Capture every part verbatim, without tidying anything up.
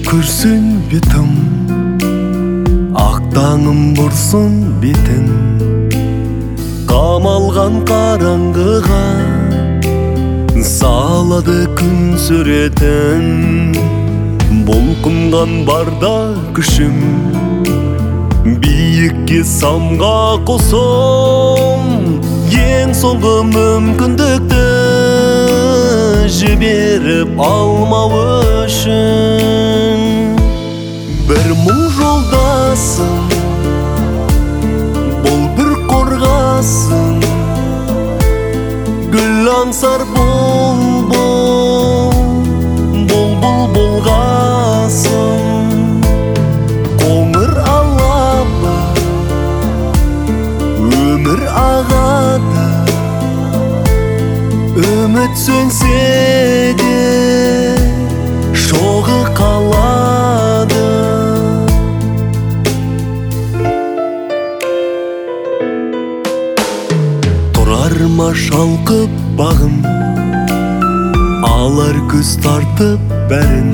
Күрсін бетім, ақтаңым бұрсын бетін, қамалған қараңғыға салады күн сүретін. Бұлқынған барда күшім, биікке самға қосым, ең соңғы мүмкіндікті жіберіп алмау үшін. Бір мұң жолдасың, бұл бір қорғасың, гүл аңсар бұлбұл, бұлбұл болғасың. Қоңыр алапа, өмір ағады, үміт сөнсе де шоғы қалады. Тұрарма шалқып бағым, алар көз тартып бәрін.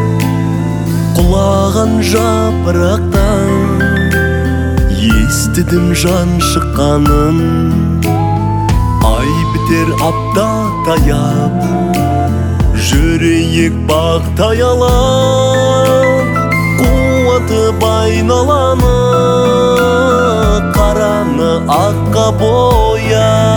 Құлаған жапырақтан естідім жан шыққанын. Ай бітер апта таяп, жүрейік бақтай алып. Қуаты байналаны, қараны аққа боя.